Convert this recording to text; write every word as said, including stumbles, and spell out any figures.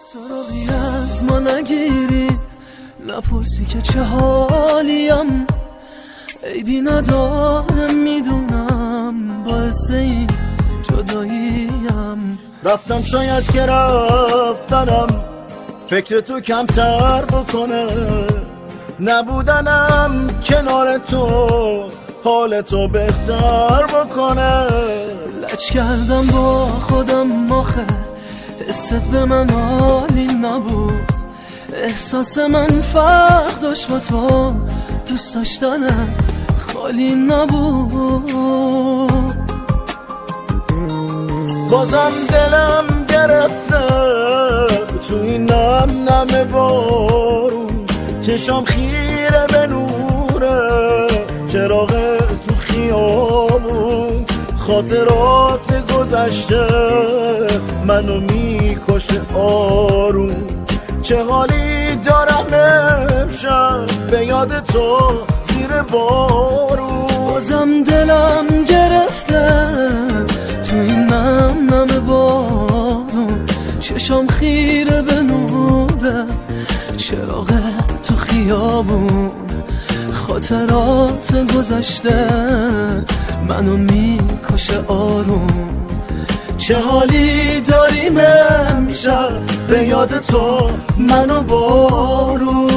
سراغی از ما نگیری، نپرسی که چه حالیم، عیبی نداره میدونم، باعث این جداییم. رفتم شاید که رفتنم فکر تو کمتر بکنه، نبودنم کنار تو حال تو بهتر بکنه. لج کردم با خودم آخه حست به من حالی نبود، احساس من فرق داشت با تو، دوست داشتنم خالی نبود. بازم دلم گرفته تو این نم نم بارون، چشام خیره به نوره چراغ تو خیابون، خاطرات گذشته منو میکشه آروم. چه حالی دارم امشب به یاد تو زیر بارون. بازم دلم گرفته تو این نم نم بارون، چشام خیره به نوره چراغ تو خیابون، خاطرات گذشته منو میکشه آروم. چه حالی داریم امشب به یاد تو منو بارون.